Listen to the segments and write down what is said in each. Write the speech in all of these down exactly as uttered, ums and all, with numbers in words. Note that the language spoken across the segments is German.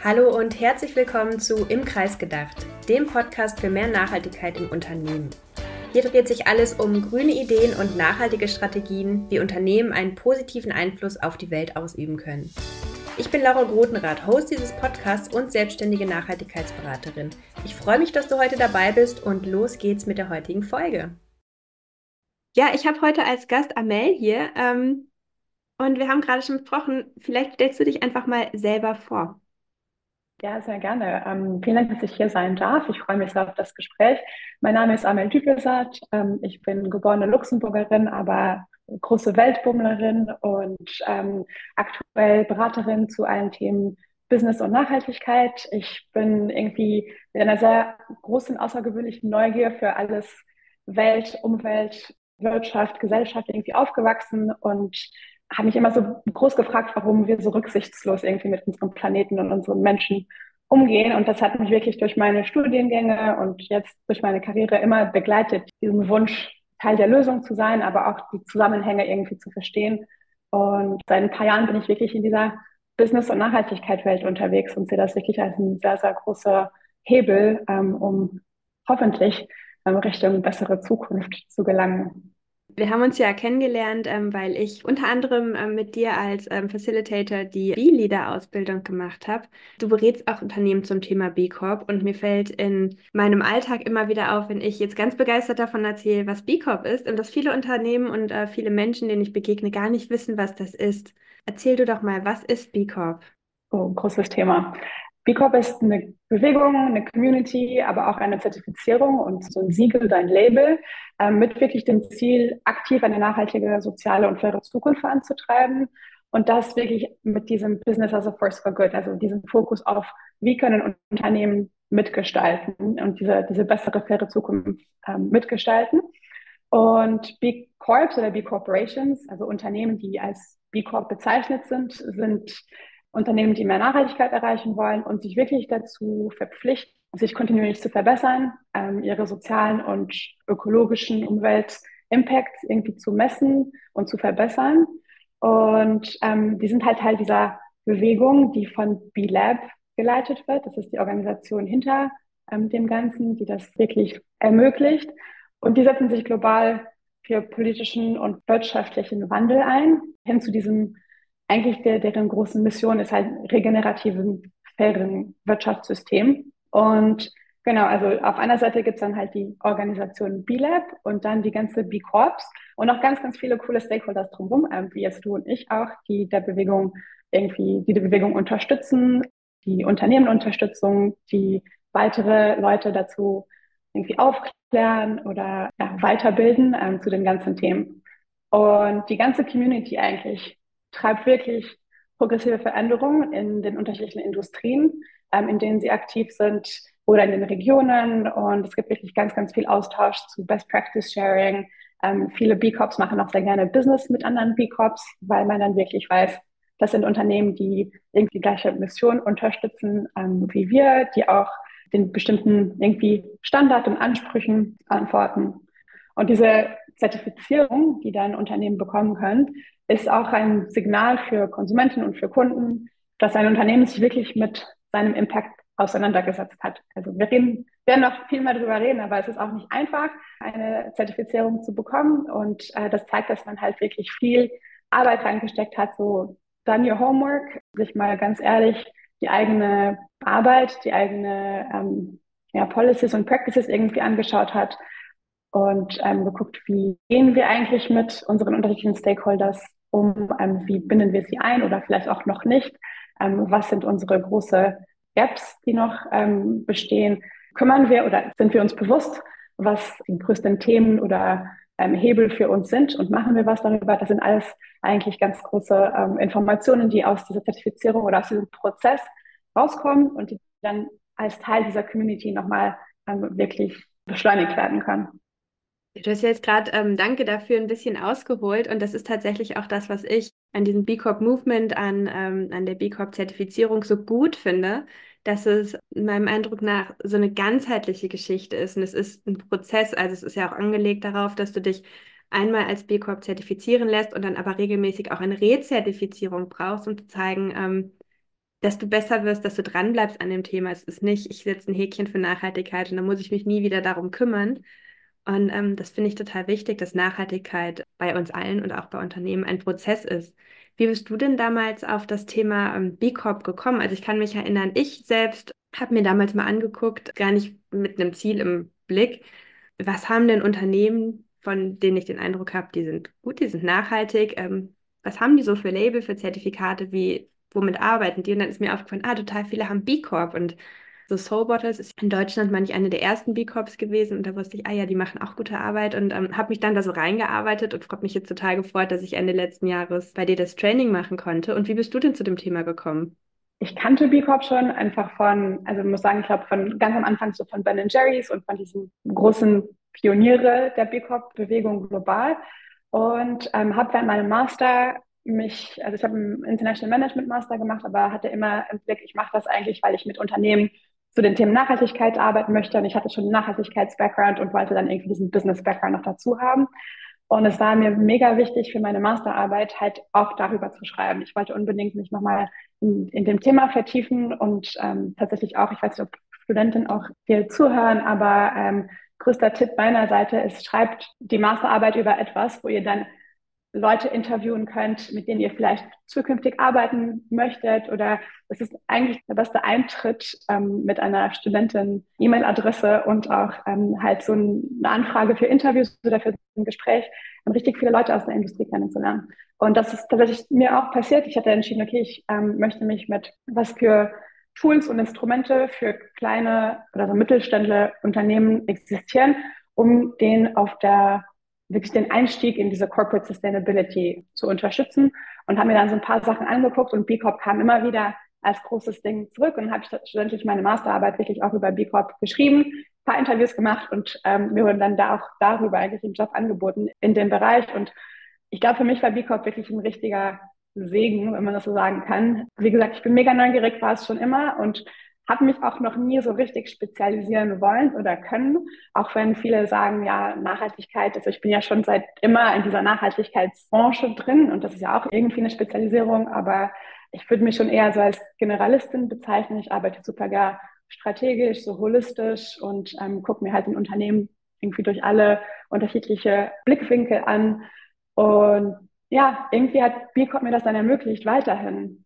Hallo und herzlich willkommen zu Im Kreis gedacht, dem Podcast für mehr Nachhaltigkeit im Unternehmen. Hier dreht sich alles um grüne Ideen und nachhaltige Strategien, wie Unternehmen einen positiven Einfluss auf die Welt ausüben können. Ich bin Laura Grotenrath, Host dieses Podcasts und selbstständige Nachhaltigkeitsberaterin. Ich freue mich, dass du heute dabei bist und los geht's mit der heutigen Folge. Ja, ich habe heute als Gast Amel hier ähm, und wir haben gerade schon besprochen, vielleicht stellst du dich einfach mal selber vor. Ja, sehr gerne. Ähm, vielen Dank, dass ich hier sein darf. Ich freue mich sehr auf das Gespräch. Mein Name ist Amel Dübelsat. Ähm, ich bin geborene Luxemburgerin, aber große Weltbummlerin und ähm, aktuell Beraterin zu allen Themen Business und Nachhaltigkeit. Ich bin irgendwie mit einer sehr großen, außergewöhnlichen Neugier für alles Welt, Umwelt, Wirtschaft, Gesellschaft irgendwie aufgewachsen und habe mich immer so groß gefragt, warum wir so rücksichtslos irgendwie mit unserem Planeten und unseren Menschen umgehen. Und das hat mich wirklich durch meine Studiengänge und jetzt durch meine Karriere immer begleitet, diesen Wunsch, Teil der Lösung zu sein, aber auch die Zusammenhänge irgendwie zu verstehen. Und seit ein paar Jahren bin ich wirklich in dieser Business- und Nachhaltigkeit-Welt unterwegs und sehe das wirklich als ein sehr, sehr großer Hebel, ähm, um hoffentlich ähm, Richtung bessere Zukunft zu gelangen. Wir haben uns ja kennengelernt, ähm, weil ich unter anderem ähm, mit dir als ähm, Facilitator die B-Leader-Ausbildung gemacht habe. Du berätst auch Unternehmen zum Thema B Corp und mir fällt in meinem Alltag immer wieder auf, wenn ich jetzt ganz begeistert davon erzähle, was B Corp ist und dass viele Unternehmen und äh, viele Menschen, denen ich begegne, gar nicht wissen, was das ist. Erzähl du doch mal, was ist B Corp? Oh, großes Thema. B Corp ist eine Bewegung, eine Community, aber auch eine Zertifizierung und so ein Siegel, ein Label, ähm, mit wirklich dem Ziel, aktiv eine nachhaltige, soziale und faire Zukunft voranzutreiben. Und das wirklich mit diesem Business as a Force for Good, also diesem Fokus auf, wie können Unternehmen mitgestalten und diese, diese bessere, faire Zukunft ähm, mitgestalten. Und B Corps oder B Corporations, also Unternehmen, die als B Corp bezeichnet sind, sind Unternehmen, die mehr Nachhaltigkeit erreichen wollen und sich wirklich dazu verpflichten, sich kontinuierlich zu verbessern, ähm, ihre sozialen und ökologischen Umwelt-Impacts irgendwie zu messen und zu verbessern. Und ähm, die sind halt Teil dieser Bewegung, die von B-Lab geleitet wird. Das ist die Organisation hinter ähm, dem Ganzen, die das wirklich ermöglicht. Und die setzen sich global für politischen und wirtschaftlichen Wandel ein, hin zu diesem, eigentlich der, deren großen Mission ist halt regenerativen, fairen Wirtschaftssystem. Und genau, also auf einer Seite gibt es dann halt die Organisation B-Lab und dann die ganze B-Corps und auch ganz, ganz viele coole Stakeholders drumherum, ähm, wie jetzt du und ich auch, die der Bewegung irgendwie, die die Bewegung unterstützen, die Unternehmen Unterstützung, die weitere Leute dazu irgendwie aufklären oder ja, weiterbilden ähm, zu den ganzen Themen. Und die ganze Community eigentlich treibt wirklich progressive Veränderungen in den unterschiedlichen Industrien, ähm, in denen sie aktiv sind oder in den Regionen. Und es gibt wirklich ganz, ganz viel Austausch zu Best Practice Sharing. Ähm, viele B Corps machen auch sehr gerne Business mit anderen B Corps, weil man dann wirklich weiß, das sind Unternehmen, die irgendwie die gleiche Mission unterstützen ähm, wie wir, die auch den bestimmten irgendwie Standard und Ansprüchen antworten. Und diese Zertifizierung, die dann Unternehmen bekommen können, ist auch ein Signal für Konsumenten und für Kunden, dass ein Unternehmen sich wirklich mit seinem Impact auseinandergesetzt hat. Also wir reden, werden noch viel mehr darüber reden, aber es ist auch nicht einfach, eine Zertifizierung zu bekommen. Und äh, das zeigt, dass man halt wirklich viel Arbeit reingesteckt hat, so done your homework, sich mal ganz ehrlich die eigene Arbeit, die eigene ähm, ja, Policies und Practices irgendwie angeschaut hat und ähm, geguckt, wie gehen wir eigentlich mit unseren unterschiedlichen Stakeholders um, ähm, wie binden wir sie ein oder vielleicht auch noch nicht, ähm, was sind unsere große Gaps, die noch ähm, bestehen, kümmern wir oder sind wir uns bewusst, was die größten Themen oder ähm, Hebel für uns sind und machen wir was darüber. Das sind alles eigentlich ganz große ähm, Informationen, die aus dieser Zertifizierung oder aus diesem Prozess rauskommen und die dann als Teil dieser Community nochmal ähm, wirklich beschleunigt werden können. Du hast ja jetzt gerade, ähm, danke dafür, ein bisschen ausgeholt und das ist tatsächlich auch das, was ich an diesem B Corp Movement, an, ähm, an der B Corp Zertifizierung so gut finde, dass es meinem Eindruck nach so eine ganzheitliche Geschichte ist und es ist ein Prozess, also es ist ja auch angelegt darauf, dass du dich einmal als B Corp zertifizieren lässt und dann aber regelmäßig auch eine Rezertifizierung brauchst, um zu zeigen, ähm, dass du besser wirst, dass du dranbleibst an dem Thema. Es ist nicht, ich setze ein Häkchen für Nachhaltigkeit und dann muss ich mich nie wieder darum kümmern. Und ähm, das finde ich total wichtig, dass Nachhaltigkeit bei uns allen und auch bei Unternehmen ein Prozess ist. Wie bist du denn damals auf das Thema ähm, B Corp gekommen? Also ich kann mich erinnern, ich selbst habe mir damals mal angeguckt, gar nicht mit einem Ziel im Blick, was haben denn Unternehmen, von denen ich den Eindruck habe, die sind gut, die sind nachhaltig, ähm, was haben die so für Label, für Zertifikate, wie, womit arbeiten die? Und dann ist mir aufgefallen, ah, total viele haben B Corp und so Soul Bottles ist in Deutschland mal nicht eine der ersten B Corps gewesen und da wusste ich, ah ja, die machen auch gute Arbeit und ähm, habe mich dann da so reingearbeitet und habe mich jetzt total gefreut, dass ich Ende letzten Jahres bei dir das Training machen konnte. Und wie bist du denn zu dem Thema gekommen? Ich kannte B Corp schon einfach von, also ich muss sagen, ich glaube von ganz am Anfang so von Ben and Jerry's und von diesen großen Pioniere der B Corp-Bewegung global und ähm, habe während meinem Master mich, also ich habe einen International Management Master gemacht, aber hatte immer im Blick, ich mache das eigentlich, weil ich mit Unternehmen zu den Themen Nachhaltigkeit arbeiten möchte und ich hatte schon einen Nachhaltigkeits-Background und wollte dann irgendwie diesen Business-Background noch dazu haben. Und es war mir mega wichtig für meine Masterarbeit halt auch darüber zu schreiben. Ich wollte unbedingt mich nochmal in, in dem Thema vertiefen und ähm, tatsächlich auch, ich weiß nicht, ob Studenten auch hier zuhören, aber ähm, größter Tipp meiner Seite ist, schreibt die Masterarbeit über etwas, wo ihr dann Leute interviewen könnt, mit denen ihr vielleicht zukünftig arbeiten möchtet. Oder es ist eigentlich der beste Eintritt ähm, mit einer Studentin-E-Mail-Adresse und auch ähm, halt so eine Anfrage für Interviews oder für ein Gespräch, um richtig viele Leute aus der Industrie kennenzulernen. Und das ist tatsächlich mir auch passiert. Ich hatte entschieden, okay, ich ähm, möchte mich mit was für Tools und Instrumente für kleine oder so Mittelständler Unternehmen existieren, um den auf der wirklich den Einstieg in diese Corporate Sustainability zu unterstützen und habe mir dann so ein paar Sachen angeguckt und B Corp kam immer wieder als großes Ding zurück und habe studentlich meine Masterarbeit wirklich auch über B Corp geschrieben, ein paar Interviews gemacht und ähm, mir wurden dann da auch darüber eigentlich einen Job angeboten in dem Bereich und ich glaube, für mich war B Corp wirklich ein richtiger Segen, wenn man das so sagen kann. Wie gesagt, ich bin mega neugierig, war es schon immer und habe mich auch noch nie so richtig spezialisieren wollen oder können, auch wenn viele sagen, ja, Nachhaltigkeit, also ich bin ja schon seit immer in dieser Nachhaltigkeitsbranche drin und das ist ja auch irgendwie eine Spezialisierung, aber ich würde mich schon eher so als Generalistin bezeichnen. Ich arbeite super gern strategisch, so holistisch und ähm, gucke mir halt ein Unternehmen irgendwie durch alle unterschiedliche Blickwinkel an. Und ja, irgendwie hat B Corp mir das dann ermöglicht, weiterhin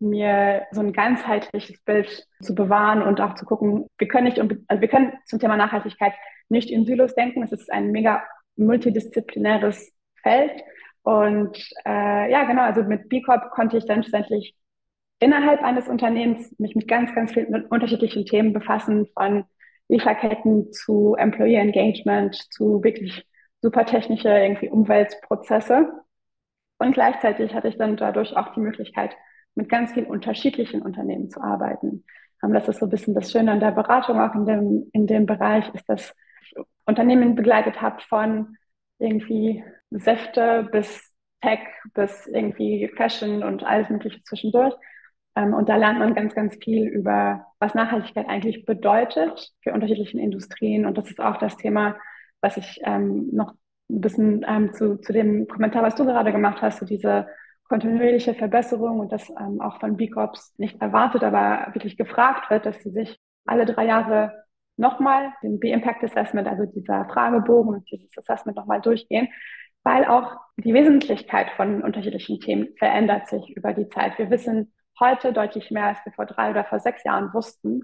mir so ein ganzheitliches Bild zu bewahren und auch zu gucken, wir können nicht, also wir können zum Thema Nachhaltigkeit nicht in Silos denken. Es ist ein mega multidisziplinäres Feld. Und äh, ja, genau, also mit B Corp konnte ich dann schlussendlich innerhalb eines Unternehmens mich mit ganz, ganz vielen unterschiedlichen Themen befassen, von Lieferketten zu Employee Engagement, zu wirklich super technische irgendwie Umweltprozesse. Und gleichzeitig hatte ich dann dadurch auch die Möglichkeit, mit ganz vielen unterschiedlichen Unternehmen zu arbeiten. Ähm, das ist so ein bisschen das Schöne an der Beratung, auch in dem, in dem Bereich, ist, dass ich Unternehmen begleitet habe von irgendwie Säfte bis Tech bis irgendwie Fashion und alles Mögliche zwischendurch. Ähm, und da lernt man ganz, ganz viel über, was Nachhaltigkeit eigentlich bedeutet für unterschiedliche Industrien. Und das ist auch das Thema, was ich ähm, noch ein bisschen ähm, zu, zu dem Kommentar, was du gerade gemacht hast, so diese kontinuierliche Verbesserung und das ähm, auch von B Corps nicht erwartet, aber wirklich gefragt wird, dass sie sich alle drei Jahre nochmal den B-Impact Assessment, also dieser Fragebogen und dieses Assessment nochmal durchgehen, weil auch die Wesentlichkeit von unterschiedlichen Themen verändert sich über die Zeit. Wir wissen heute deutlich mehr, als wir vor drei oder vor sechs Jahren wussten,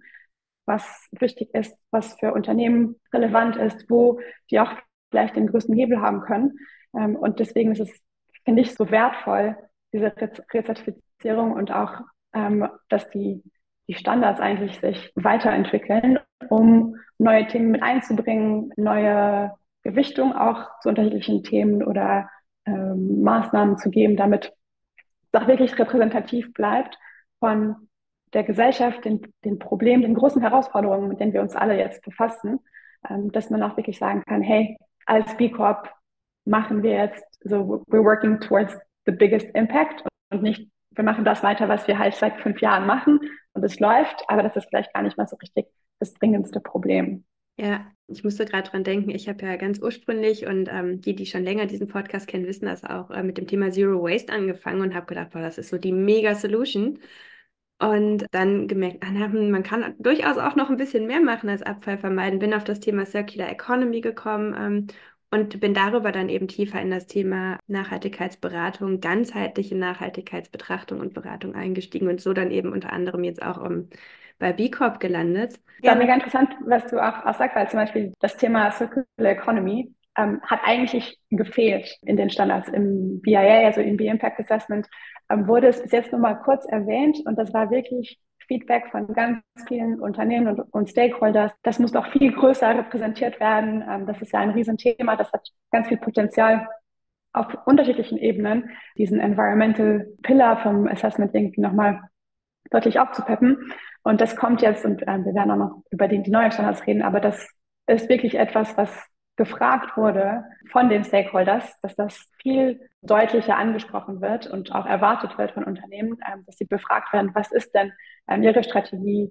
was wichtig ist, was für Unternehmen relevant ist, wo die auch vielleicht den größten Hebel haben können. Ähm, und deswegen ist es, finde ich, so wertvoll, diese Rezertifizierung und auch, ähm, dass die, die Standards eigentlich sich weiterentwickeln, um neue Themen mit einzubringen, neue Gewichtung auch zu unterschiedlichen Themen oder ähm, Maßnahmen zu geben, damit es auch wirklich repräsentativ bleibt von der Gesellschaft, den, den Problemen, den großen Herausforderungen, mit denen wir uns alle jetzt befassen, ähm, dass man auch wirklich sagen kann, hey, als B Corp machen wir jetzt so, we're working towards the biggest impact und nicht, wir machen das weiter, was wir halt seit fünf Jahren machen und es läuft, aber das ist vielleicht gar nicht mal so richtig das dringendste Problem. Ja, ich musste gerade dran denken, ich habe ja ganz ursprünglich und ähm, die, die schon länger diesen Podcast kennen, wissen das auch, äh, mit dem Thema Zero Waste angefangen und habe gedacht, boah, das ist so die Mega-Solution. Und dann gemerkt, ah, na, hm, man kann durchaus auch noch ein bisschen mehr machen als Abfall vermeiden. Bin auf das Thema Circular Economy gekommen, ähm, und bin darüber dann eben tiefer in das Thema Nachhaltigkeitsberatung, ganzheitliche Nachhaltigkeitsbetrachtung und Beratung eingestiegen und so dann eben unter anderem jetzt auch um, bei B Corp gelandet. Es war Gerne. mega interessant, was du auch, auch sagst, weil zum Beispiel das Thema Circular Economy ähm, hat eigentlich gefehlt in den Standards. Im B I A, also im B-Impact Assessment, ähm, wurde es bis jetzt nur mal kurz erwähnt und das war wirklich Feedback von ganz vielen Unternehmen und, und Stakeholders. Das muss noch viel größer repräsentiert werden. Ähm, das ist ja ein Riesenthema, das hat ganz viel Potenzial auf unterschiedlichen Ebenen, diesen Environmental Pillar vom Assessment irgendwie nochmal deutlich aufzupeppen. Und das kommt jetzt, und äh, wir werden auch noch über die, die neuen Standards reden, aber das ist wirklich etwas, was gefragt wurde von den Stakeholders, dass das viel deutlicher angesprochen wird und auch erwartet wird von Unternehmen, ähm, dass sie befragt werden, was ist denn ähm, ihre Strategie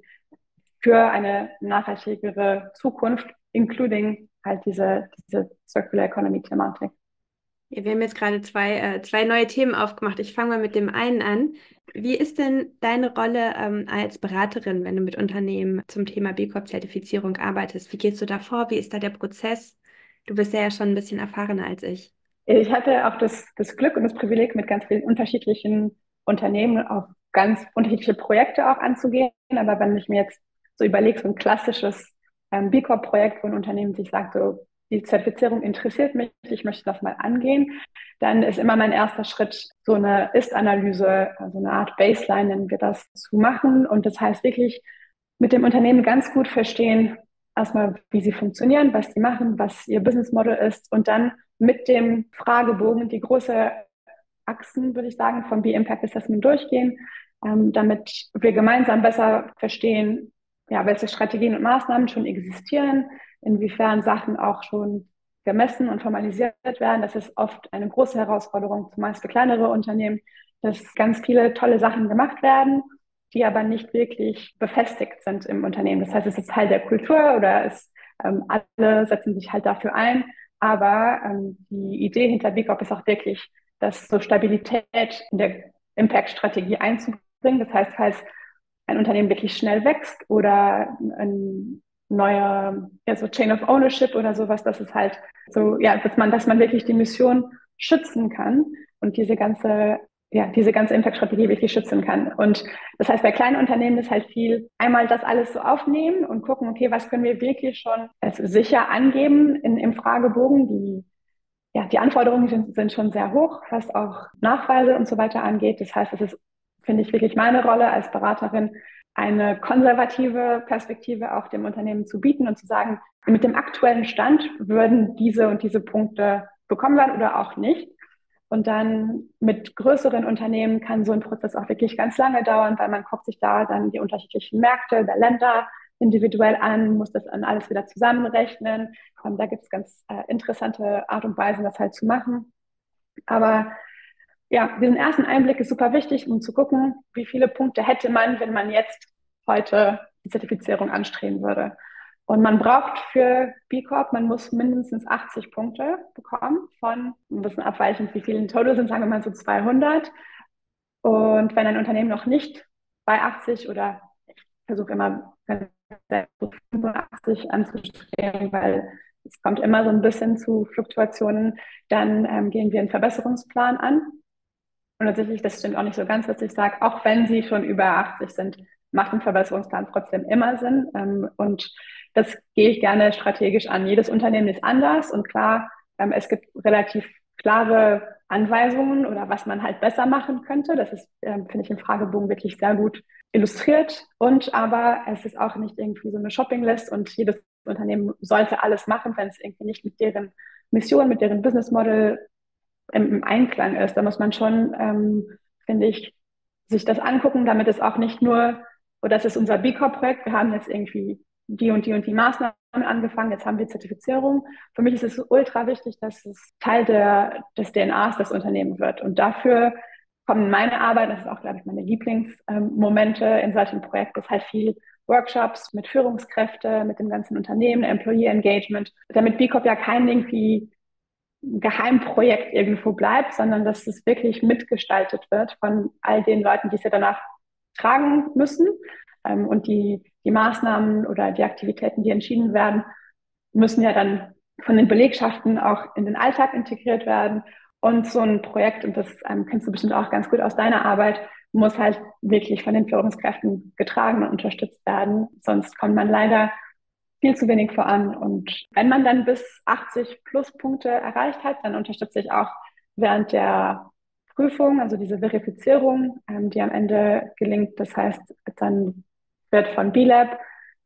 für eine nachhaltigere Zukunft, including halt diese, diese Circular Economy Thematik. Ja, wir haben jetzt gerade zwei, äh, zwei neue Themen aufgemacht. Ich fange mal mit dem einen an. Wie ist denn deine Rolle ähm, als Beraterin, wenn du mit Unternehmen zum Thema B Corp-Zertifizierung arbeitest? Wie gehst du da vor? Wie ist da der Prozess? Du bist ja, ja schon ein bisschen erfahrener als ich. Ich hatte auch das, das Glück und das Privileg, mit ganz vielen unterschiedlichen Unternehmen auf ganz unterschiedliche Projekte auch anzugehen. Aber wenn ich mir jetzt so überlege, so ein klassisches ähm, B Corp-Projekt, wo ein Unternehmen sich sagt, so, die Zertifizierung interessiert mich, ich möchte das mal angehen, dann ist immer mein erster Schritt, so eine Ist-Analyse, also eine Art Baseline, nennen wir das, zu machen. Und das heißt wirklich mit dem Unternehmen ganz gut verstehen, erstmal, wie sie funktionieren, was sie machen, was ihr Business Model ist und dann mit dem Fragebogen die große Achsen, würde ich sagen, vom B-Impact Assessment durchgehen, ähm, damit wir gemeinsam besser verstehen, ja, welche Strategien und Maßnahmen schon existieren, inwiefern Sachen auch schon gemessen und formalisiert werden. Das ist oft eine große Herausforderung, zumeist für kleinere Unternehmen, dass ganz viele tolle Sachen gemacht werden, die aber nicht wirklich befestigt sind im Unternehmen. Das heißt, es ist Teil der Kultur oder es, ähm, alle setzen sich halt dafür ein. Aber ähm, die Idee hinter B Corp ist auch wirklich, das so Stabilität in der Impact-Strategie einzubringen. Das heißt, falls ein Unternehmen wirklich schnell wächst oder ein neuer, ja, so Chain of Ownership oder sowas, dass es halt so, ja, dass man, dass man wirklich die Mission schützen kann und diese ganze, ja, diese ganze Impact-Strategie wirklich schützen kann. Und das heißt, bei kleinen Unternehmen ist halt viel, einmal das alles so aufnehmen und gucken, okay, was können wir wirklich schon als sicher angeben in, im Fragebogen, die ja, die Anforderungen sind, sind schon sehr hoch, was auch Nachweise und so weiter angeht. Das heißt, es ist, finde ich, wirklich meine Rolle als Beraterin, eine konservative Perspektive auch dem Unternehmen zu bieten und zu sagen, mit dem aktuellen Stand würden diese und diese Punkte bekommen werden oder auch nicht. Und dann mit größeren Unternehmen kann so ein Prozess auch wirklich ganz lange dauern, weil man guckt sich da dann die unterschiedlichen Märkte der Länder individuell an, muss das dann alles wieder zusammenrechnen. Ähm, da gibt es ganz äh, interessante Art und Weisen, das halt zu machen. Aber ja, diesen ersten Einblick ist super wichtig, um zu gucken, wie viele Punkte hätte man, wenn man jetzt heute die Zertifizierung anstreben würde. Und man braucht für B Corp, man muss mindestens achtzig Punkte bekommen von, ein bisschen abweichend, wie viele in total sind, sagen wir mal so zweihundert. Und wenn ein Unternehmen noch nicht bei achtzig oder ich versuche immer fünfundachtzig anzustreben, weil es kommt immer so ein bisschen zu Fluktuationen, dann ähm, gehen wir einen Verbesserungsplan an. Und tatsächlich, das stimmt auch nicht so ganz, was ich sage, auch wenn sie schon über achtzig sind, macht ein Verbesserungsplan trotzdem immer Sinn. Ähm, und das gehe ich gerne strategisch an. Jedes Unternehmen ist anders und klar, ähm, es gibt relativ klare Anweisungen oder was man halt besser machen könnte. Das ist, ähm, finde ich, im Fragebogen wirklich sehr gut illustriert. Und aber es ist auch nicht irgendwie so eine Shoppinglist und jedes Unternehmen sollte alles machen, wenn es irgendwie nicht mit deren Mission, mit deren Business Model im, im Einklang ist. Da muss man schon, ähm, finde ich, sich das angucken, damit es auch nicht nur, oder das ist unser B Corp-Projekt, wir haben jetzt irgendwie die und die und die Maßnahmen angefangen, jetzt haben wir Zertifizierung. Für mich ist es ultra wichtig, dass es Teil der, des D N As des Unternehmens wird. Und dafür kommen meine Arbeit, das ist auch, glaube ich, meine Lieblingsmomente in solchen Projekten, ist halt viel Workshops mit Führungskräften, mit dem ganzen Unternehmen, Employee Engagement, damit B Corp ja kein irgendwie Geheimprojekt irgendwo bleibt, sondern dass es wirklich mitgestaltet wird von all den Leuten, die es ja danach tragen müssen. Ähm, und die, die Maßnahmen oder die Aktivitäten, die entschieden werden, müssen ja dann von den Belegschaften auch in den Alltag integriert werden. Und so ein Projekt, und das ähm, kennst du bestimmt auch ganz gut aus deiner Arbeit, muss halt wirklich von den Führungskräften getragen und unterstützt werden. Sonst kommt man leider viel zu wenig voran. Und wenn man dann bis achtzig Pluspunkte erreicht hat, dann unterstütze ich auch während der Prüfung, also diese Verifizierung, ähm, die am Ende gelingt. Das heißt, dann wird von B-Lab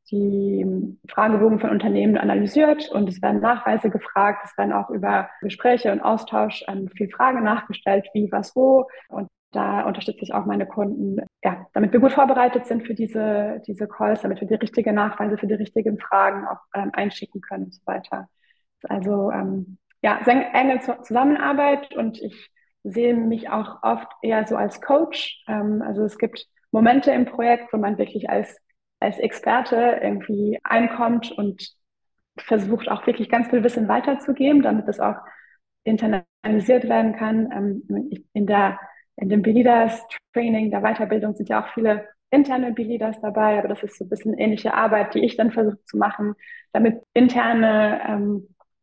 die Fragebogen von Unternehmen analysiert und es werden Nachweise gefragt. Es werden auch über Gespräche und Austausch ähm, viel Fragen nachgestellt, wie, was, wo. Und da unterstütze ich auch meine Kunden, ja, damit wir gut vorbereitet sind für diese, diese Calls, damit wir die richtigen Nachweise für die richtigen Fragen auch ähm, einschicken können und so weiter. Also ähm, ja, sehr enge Zusammenarbeit und ich sehe mich auch oft eher so als Coach. Ähm, also es gibt Momente im Projekt, wo man wirklich als, als Experte irgendwie einkommt und versucht auch wirklich ganz viel Wissen weiterzugeben, damit es auch internalisiert werden kann. Ähm, in der, in dem B-Leaders Training, der Weiterbildung sind ja auch viele interne B-Leaders dabei, aber das ist so ein bisschen ähnliche Arbeit, die ich dann versuche zu machen, damit interne ähm,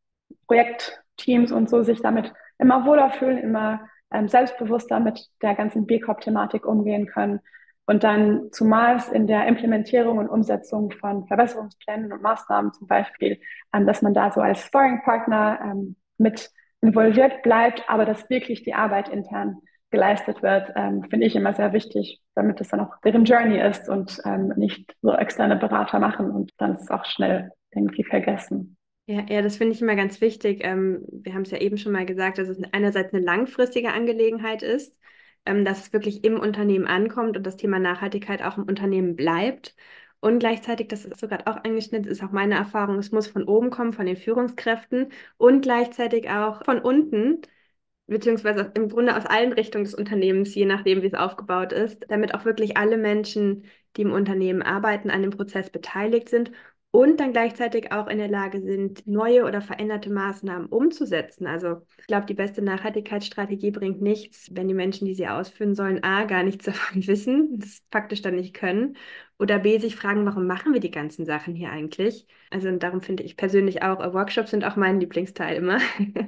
Projektteams und so sich damit immer wohler fühlen, immer ähm, selbstbewusster mit der ganzen B Corp-Thematik umgehen können. Und dann zumal es in der Implementierung und Umsetzung von Verbesserungsplänen und Maßnahmen zum Beispiel, ähm, dass man da so als Sparring-Partner ähm, mit involviert bleibt, aber dass wirklich die Arbeit intern geleistet wird, ähm, finde ich immer sehr wichtig, damit es dann auch deren Journey ist und ähm, nicht so externe Berater machen und dann ist es auch schnell irgendwie vergessen. Ja, ja, das finde ich immer ganz wichtig. Ähm, wir haben es ja eben schon mal gesagt, dass es einerseits eine langfristige Angelegenheit ist, ähm, dass es wirklich im Unternehmen ankommt und das Thema Nachhaltigkeit auch im Unternehmen bleibt. Und gleichzeitig, das ist so gerade auch angeschnitten, ist auch meine Erfahrung, es muss von oben kommen, von den Führungskräften und gleichzeitig auch von unten, beziehungsweise im Grunde aus allen Richtungen des Unternehmens, je nachdem, wie es aufgebaut ist, damit auch wirklich alle Menschen, die im Unternehmen arbeiten, an dem Prozess beteiligt sind und dann gleichzeitig auch in der Lage sind, neue oder veränderte Maßnahmen umzusetzen. Also ich glaube, die beste Nachhaltigkeitsstrategie bringt nichts, wenn die Menschen, die sie ausführen sollen, A, gar nichts davon wissen, das faktisch dann nicht können, oder B, sich fragen, warum machen wir die ganzen Sachen hier eigentlich? Also und darum finde ich persönlich auch, äh, Workshops sind auch mein Lieblingsteil immer.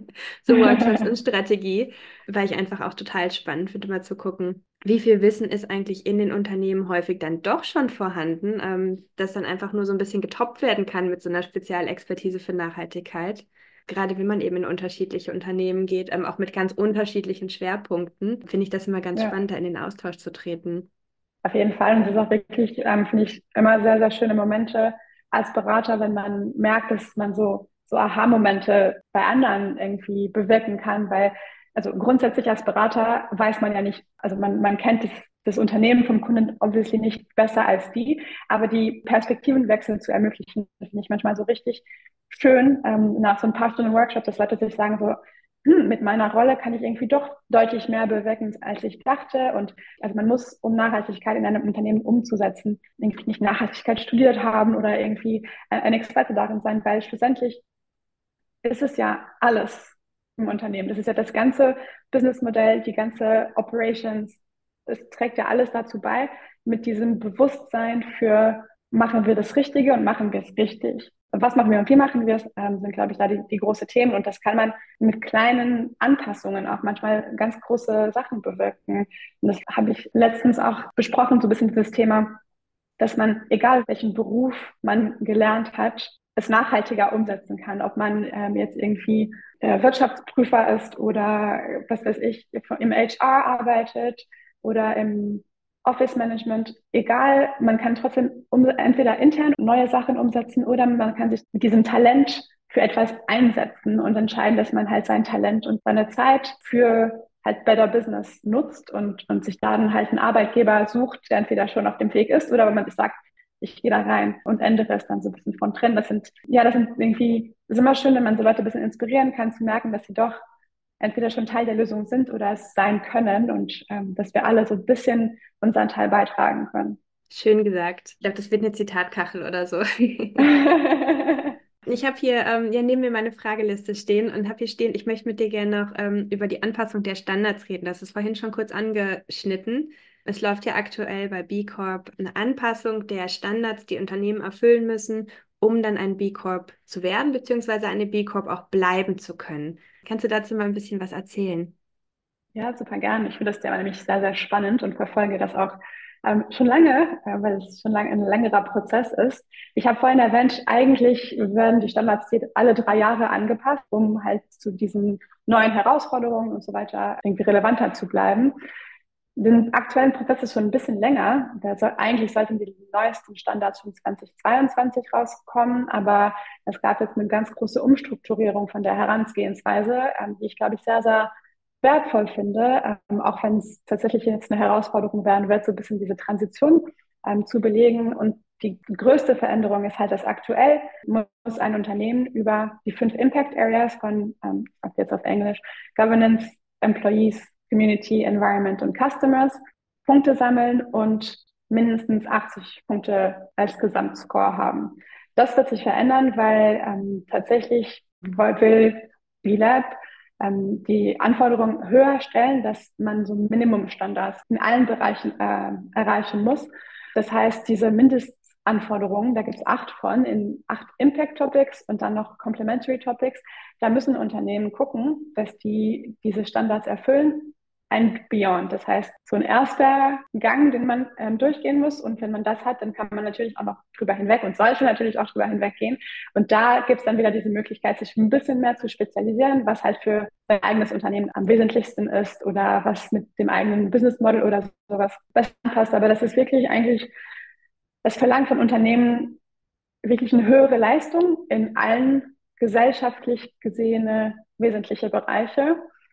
So Workshops und Strategie, weil ich einfach auch total spannend finde, mal zu gucken, wie viel Wissen ist eigentlich in den Unternehmen häufig dann doch schon vorhanden, ähm, das dann einfach nur so ein bisschen getoppt werden kann mit so einer Spezialexpertise für Nachhaltigkeit. Gerade wenn man eben in unterschiedliche Unternehmen geht, ähm, auch mit ganz unterschiedlichen Schwerpunkten, finde ich das immer ganz Ja. spannend, da in den Austausch zu treten. Auf jeden Fall. Und es ist auch wirklich, ähm, finde ich, immer sehr, sehr schöne Momente als Berater, wenn man merkt, dass man so, so Aha-Momente bei anderen irgendwie bewirken kann, weil, also grundsätzlich als Berater weiß man ja nicht, also man, man kennt das, das Unternehmen vom Kunden obviously nicht besser als die, aber die Perspektivenwechsel zu ermöglichen, finde ich manchmal so richtig schön, ähm, nach so ein paar Stunden Workshop, dass Leute sich sagen so, hm, mit meiner Rolle kann ich irgendwie doch deutlich mehr bewirken, als ich dachte. Und also man muss, um Nachhaltigkeit in einem Unternehmen umzusetzen, irgendwie nicht Nachhaltigkeit studiert haben oder irgendwie ein Experte darin sein, weil schlussendlich ist es ja alles im Unternehmen. Das ist ja das ganze Businessmodell, die ganze Operations. Es trägt ja alles dazu bei, mit diesem Bewusstsein für machen wir das Richtige und machen wir es richtig. Und was machen wir und wie machen wir es, ähm, sind, glaube ich, da die, die große Themen. Und das kann man mit kleinen Anpassungen auch manchmal ganz große Sachen bewirken. Und das habe ich letztens auch besprochen, so ein bisschen dieses Thema, dass man, egal welchen Beruf man gelernt hat, es nachhaltiger umsetzen kann. Ob man ähm, jetzt irgendwie äh, Wirtschaftsprüfer ist oder was weiß ich, im H R arbeitet oder im Office Management, egal, man kann trotzdem um, entweder intern neue Sachen umsetzen oder man kann sich mit diesem Talent für etwas einsetzen und entscheiden, dass man halt sein Talent und seine Zeit für halt Better Business nutzt und, und sich dann halt einen Arbeitgeber sucht, der entweder schon auf dem Weg ist oder wenn man sich sagt, ich gehe da rein und ändere es dann so ein bisschen von drin. Das sind, ja, das sind irgendwie, es ist immer schön, wenn man so Leute ein bisschen inspirieren kann, zu merken, dass sie doch entweder schon Teil der Lösung sind oder es sein können und ähm, dass wir alle so ein bisschen unseren Teil beitragen können. Schön gesagt. Ich glaube, das wird eine Zitatkachel oder so. Ich habe hier ähm, ja neben mir meine Frageliste stehen und habe hier stehen, ich möchte mit dir gerne noch ähm, über die Anpassung der Standards reden. Das ist vorhin schon kurz angeschnitten. Es läuft ja aktuell bei B Corp eine Anpassung der Standards, die Unternehmen erfüllen müssen, um dann ein B Corp zu werden, beziehungsweise eine B Corp auch bleiben zu können. Kannst du dazu mal ein bisschen was erzählen? Ja, super gerne. Ich finde das Thema nämlich sehr, sehr spannend und verfolge das auch ähm, schon lange, äh, weil es schon lange ein längerer Prozess ist. Ich habe vorhin erwähnt, eigentlich werden die Standards alle drei Jahre angepasst, um halt zu diesen neuen Herausforderungen und so weiter irgendwie relevanter zu bleiben. Den aktuellen Prozess ist schon ein bisschen länger. Da soll, eigentlich sollten die neuesten Standards schon zweitausendzweiundzwanzig rauskommen, aber es gab jetzt eine ganz große Umstrukturierung von der Herangehensweise, ähm, die ich, glaube ich, sehr, sehr wertvoll finde, ähm, auch wenn es tatsächlich jetzt eine Herausforderung werden wird, so ein bisschen diese Transition ähm, zu belegen. Und die größte Veränderung ist halt, dass aktuell muss ein Unternehmen über die fünf Impact Areas von, ähm, jetzt auf Englisch, Governance, Employees, Community, Environment und Customers Punkte sammeln und mindestens achtzig Punkte als Gesamtscore haben. Das wird sich verändern, weil ähm, tatsächlich will B-Lab ähm, die Anforderungen höher stellen, dass man so Minimumstandards in allen Bereichen äh, erreichen muss. Das heißt, diese Mindestanforderungen, da gibt es acht von, in acht Impact Topics und dann noch Complementary Topics. Da müssen Unternehmen gucken, dass die diese Standards erfüllen and beyond. Das heißt, so ein erster Gang, den man ähm, durchgehen muss. Und wenn man das hat, dann kann man natürlich auch noch drüber hinweg und sollte natürlich auch drüber hinweggehen. Und da gibt es dann wieder diese Möglichkeit, sich ein bisschen mehr zu spezialisieren, was halt für sein eigenes Unternehmen am wesentlichsten ist oder was mit dem eigenen Business Model oder sowas besser passt. Aber das ist wirklich eigentlich, das verlangt von Unternehmen wirklich eine höhere Leistung in allen gesellschaftlich gesehene wesentliche Bereiche.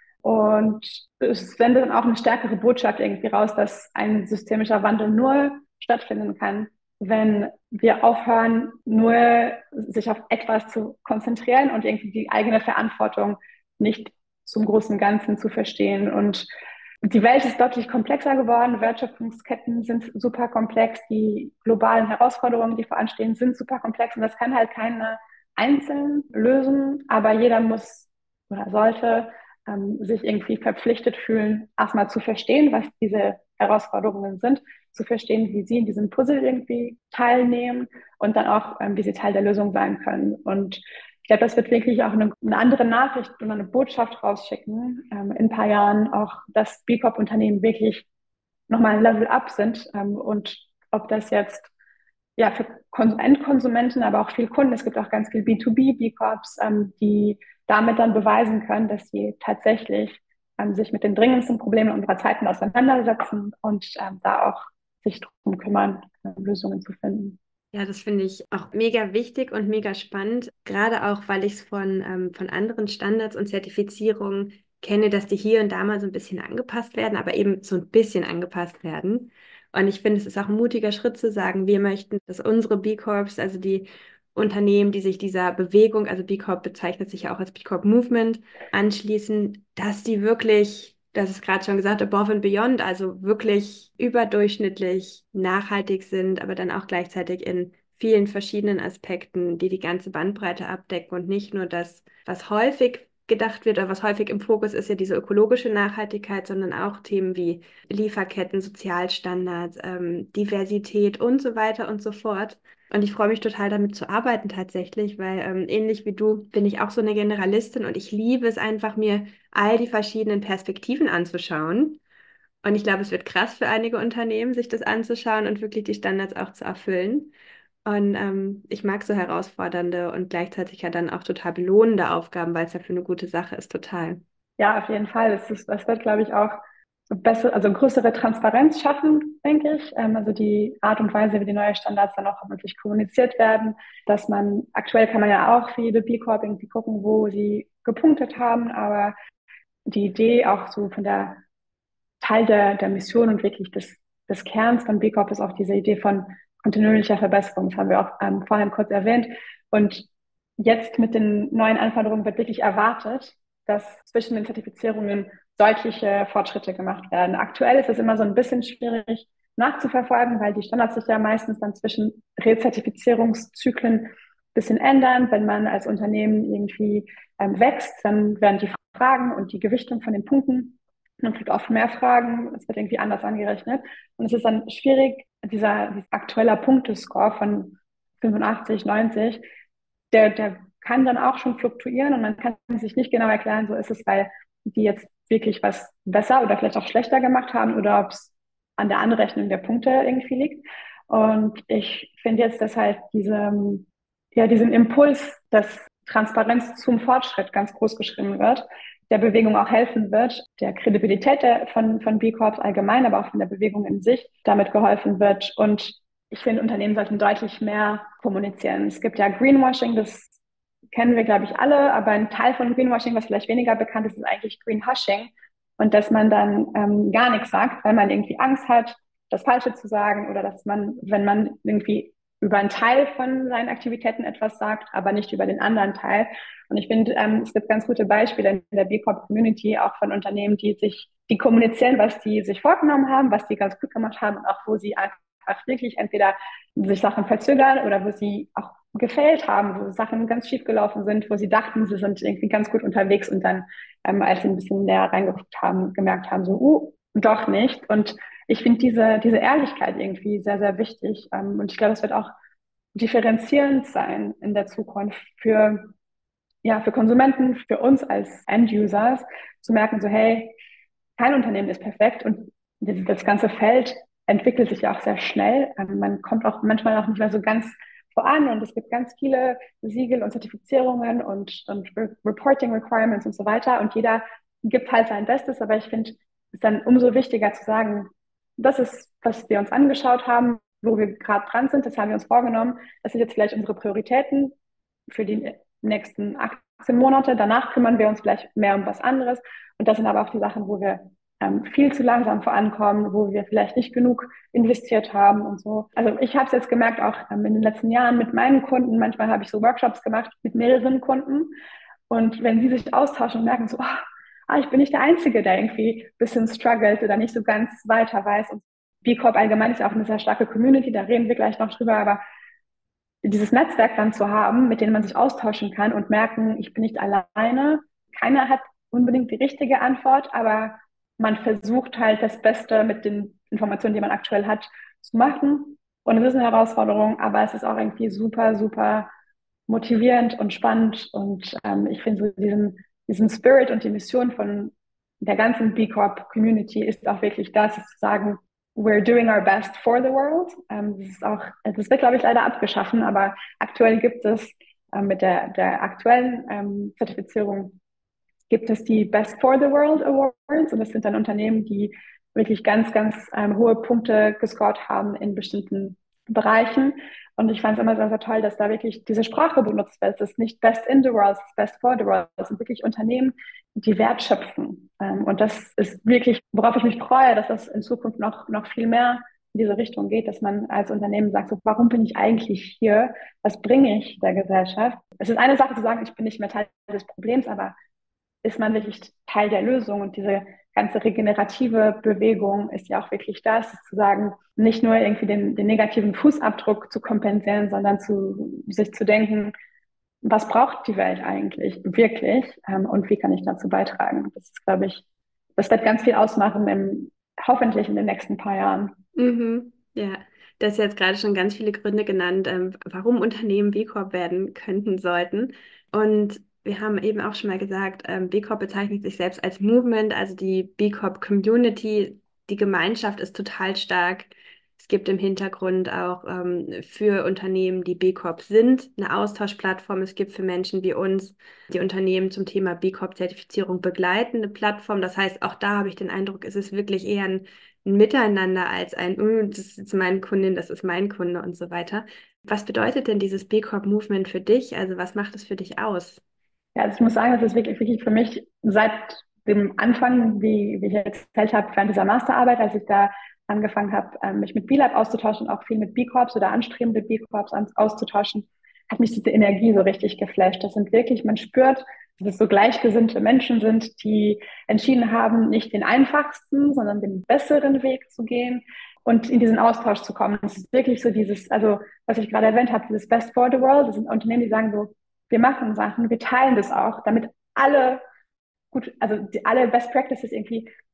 Und es sendet dann auch eine stärkere Botschaft irgendwie raus, dass ein systemischer Wandel nur stattfinden kann, wenn wir aufhören, nur sich auf etwas zu konzentrieren und irgendwie die eigene Verantwortung nicht zum großen Ganzen zu verstehen. Und die Welt ist deutlich komplexer geworden. Wertschöpfungsketten sind super komplex. Die globalen Herausforderungen, die voranstehen, sind super komplex. Und das kann halt keiner einzeln lösen. Aber jeder muss oder sollte ähm, sich irgendwie verpflichtet fühlen, erstmal zu verstehen, was diese Herausforderungen sind, zu verstehen, wie sie in diesem Puzzle irgendwie teilnehmen und dann auch, ähm, wie sie Teil der Lösung sein können. Und ich glaube, das wird wirklich auch eine, eine andere Nachricht und eine Botschaft rausschicken, ähm, in ein paar Jahren auch, dass B Corp-Unternehmen wirklich nochmal ein Level up sind, ähm, und ob das jetzt ja für Kon Endkonsumenten, aber auch viel Kunden, es gibt auch ganz viel B zwei B B Corps, ähm, die damit dann beweisen können, dass sie tatsächlich ähm, sich mit den dringendsten Problemen unserer Zeiten auseinandersetzen und ähm, da auch sich darum kümmern, äh, Lösungen zu finden. Ja, das finde ich auch mega wichtig und mega spannend, gerade auch, weil ich es von, ähm, von anderen Standards und Zertifizierungen kenne, dass die hier und da mal so ein bisschen angepasst werden, aber eben so ein bisschen angepasst werden. Und ich finde, es ist auch ein mutiger Schritt zu sagen, wir möchten, dass unsere B Corps, also die Unternehmen, die sich dieser Bewegung, also B Corp bezeichnet sich ja auch als B Corp Movement, anschließen, dass die wirklich, das ist gerade schon gesagt, above and beyond, also wirklich überdurchschnittlich nachhaltig sind, aber dann auch gleichzeitig in vielen verschiedenen Aspekten, die die ganze Bandbreite abdecken und nicht nur das, was häufig gedacht wird oder was häufig im Fokus ist, ja diese ökologische Nachhaltigkeit, sondern auch Themen wie Lieferketten, Sozialstandards, ähm, Diversität und so weiter und so fort. Und ich freue mich total damit zu arbeiten tatsächlich, weil ähm, ähnlich wie du bin ich auch so eine Generalistin und ich liebe es einfach, mir all die verschiedenen Perspektiven anzuschauen. Und ich glaube, es wird krass für einige Unternehmen, sich das anzuschauen und wirklich die Standards auch zu erfüllen. Und ähm, ich mag so herausfordernde und gleichzeitig ja dann auch total belohnende Aufgaben, weil es ja für eine gute Sache ist, total. Ja, auf jeden Fall. Das ist, das wird, glaube ich, auch so besser, also größere Transparenz schaffen, denke ich. Ähm, also die Art und Weise, wie die neuen Standards dann auch hoffentlich kommuniziert werden, dass man, aktuell kann man ja auch für jede B Corp irgendwie gucken, wo sie gepunktet haben, aber die Idee auch so von der Teil der, der Mission und wirklich des, des Kerns von B Corp ist auch diese Idee von kontinuierlicher Verbesserung. Das haben wir auch ähm, vorhin kurz erwähnt. Und jetzt mit den neuen Anforderungen wird wirklich erwartet, dass zwischen den Zertifizierungen deutliche Fortschritte gemacht werden. Aktuell ist es immer so ein bisschen schwierig nachzuverfolgen, weil die Standards sich ja meistens dann zwischen Rezertifizierungszyklen ein bisschen ändern. Wenn man als Unternehmen irgendwie ähm, wächst, dann werden die Fragen und die Gewichtung von den Punkten Man kriegt oft mehr Fragen, es wird irgendwie anders angerechnet. Und es ist dann schwierig, dieser, dieser aktueller Punktescore von fünfundachtzig, neunzig, der, der kann dann auch schon fluktuieren und man kann sich nicht genau erklären, so ist es, weil die jetzt wirklich was besser oder vielleicht auch schlechter gemacht haben oder ob es an der Anrechnung der Punkte irgendwie liegt. Und ich finde jetzt, dass halt diese, ja, diesen Impuls, dass Transparenz zum Fortschritt ganz groß geschrieben wird, der Bewegung auch helfen wird, der Kredibilität der, von, von B Corps allgemein, aber auch von der Bewegung in sich damit geholfen wird. Und ich finde, Unternehmen sollten deutlich mehr kommunizieren. Es gibt ja Greenwashing, das kennen wir, glaube ich, alle, aber ein Teil von Greenwashing, was vielleicht weniger bekannt ist, ist eigentlich Greenhushing. Und dass man dann ähm, gar nichts sagt, weil man irgendwie Angst hat, das Falsche zu sagen oder dass man, wenn man irgendwie über einen Teil von seinen Aktivitäten etwas sagt, aber nicht über den anderen Teil. Und ich finde, ähm, es gibt ganz gute Beispiele in der B Corp Community, auch von Unternehmen, die sich, die kommunizieren, was die sich vorgenommen haben, was die ganz gut gemacht haben und auch wo sie einfach wirklich entweder sich Sachen verzögern oder wo sie auch gefällt haben, wo Sachen ganz schief gelaufen sind, wo sie dachten, sie sind irgendwie ganz gut unterwegs und dann, ähm, als sie ein bisschen näher reingeguckt haben, gemerkt haben, so, uh, doch nicht. Und ich finde diese, diese Ehrlichkeit irgendwie sehr, sehr wichtig. Ähm, und ich glaube, es wird auch differenzierend sein in der Zukunft für, ja, für Konsumenten, für uns als End-Users, zu merken, so, hey, kein Unternehmen ist perfekt und das ganze Feld entwickelt sich ja auch sehr schnell. Ähm, Man kommt auch manchmal auch nicht mehr so ganz voran und es gibt ganz viele Siegel und Zertifizierungen und, und Reporting Requirements und so weiter und jeder gibt halt sein Bestes, aber ich finde es dann umso wichtiger zu sagen, das ist, was wir uns angeschaut haben, wo wir gerade dran sind, das haben wir uns vorgenommen, das sind jetzt vielleicht unsere Prioritäten für die nächsten achtzehn Monate, danach kümmern wir uns vielleicht mehr um was anderes und das sind aber auch die Sachen, wo wir ähm, viel zu langsam vorankommen, wo wir vielleicht nicht genug investiert haben und so. Also ich habe es jetzt gemerkt, auch ähm, in den letzten Jahren mit meinen Kunden, manchmal habe ich so Workshops gemacht mit mehreren Kunden und wenn sie sich austauschen und merken so, oh, ah, ich bin nicht der Einzige, der irgendwie ein bisschen struggelt oder nicht so ganz weiter weiß. Und B Corp allgemein ist ja auch eine sehr starke Community, da reden wir gleich noch drüber, aber dieses Netzwerk dann zu haben, mit dem man sich austauschen kann und merken, ich bin nicht alleine. Keiner hat unbedingt die richtige Antwort, aber man versucht halt das Beste mit den Informationen, die man aktuell hat, zu machen. Und es ist eine Herausforderung, aber es ist auch irgendwie super, super motivierend und spannend. Und ähm, ich finde so diesen, diesen Spirit und die Mission von der ganzen B Corp Community ist auch wirklich das, ist zu sagen, we're doing our best for the world. Ähm, das ist auch, das wird, glaube ich, leider abgeschaffen, aber aktuell gibt es ähm, mit der, der aktuellen ähm, Zertifizierung gibt es die Best for the World Awards und das sind dann Unternehmen, die wirklich ganz, ganz ähm, hohe Punkte gescored haben in bestimmten Bereichen. Und ich fand es immer sehr, sehr toll, dass da wirklich diese Sprache benutzt wird. Es ist nicht Best in the World, es ist Best for the World. Es sind wirklich Unternehmen, die Wert schöpfen. Ähm, und das ist wirklich, worauf ich mich freue, dass das in Zukunft noch, noch viel mehr in diese Richtung geht, dass man als Unternehmen sagt, so, warum bin ich eigentlich hier? Was bringe ich der Gesellschaft? Es ist eine Sache zu sagen, ich bin nicht mehr Teil des Problems, aber ist man wirklich Teil der Lösung und diese ganze regenerative Bewegung ist ja auch wirklich das, zu sagen, nicht nur irgendwie den, den negativen Fußabdruck zu kompensieren, sondern zu sich zu denken, was braucht die Welt eigentlich wirklich ähm, und wie kann ich dazu beitragen? Das ist, glaube ich, das wird ganz viel ausmachen, im, hoffentlich in den nächsten paar Jahren. Mhm. Ja, das ist jetzt gerade schon ganz viele Gründe genannt, ähm, warum Unternehmen B Corp werden könnten sollten. Und wir haben eben auch schon mal gesagt, ähm, B Corp bezeichnet sich selbst als Movement, also die B Corp Community, die Gemeinschaft ist total stark. Es gibt im Hintergrund auch ähm, für Unternehmen, die B Corp sind, eine Austauschplattform. Es gibt für Menschen wie uns, die Unternehmen zum Thema B Corp-Zertifizierung begleiten, eine Plattform. Das heißt, auch da habe ich den Eindruck, es ist wirklich eher ein ein Miteinander als ein, "Mm, das ist jetzt meine Kundin, das ist mein Kunde und so weiter. Was bedeutet denn dieses B Corp Movement für dich? Also was macht es für dich aus? Ja, also ich muss sagen, das ist wirklich, wirklich für mich seit dem Anfang, wie, wie ich erzählt habe, während dieser Masterarbeit, als ich da angefangen habe, ähm, mich mit B-Lab auszutauschen, auch viel mit B-Corps oder anstrebende B-Corps auszutauschen, hat mich diese Energie so richtig geflasht. Das sind wirklich, man spürt, dass es so gleichgesinnte Menschen sind, die entschieden haben, nicht den einfachsten, sondern den besseren Weg zu gehen und in diesen Austausch zu kommen. Es ist wirklich so dieses, also was ich gerade erwähnt habe, dieses Best for the World, das sind Unternehmen, die sagen so, wir machen Sachen, wir teilen das auch, damit alle gut, also die, alle Best Practices irgendwie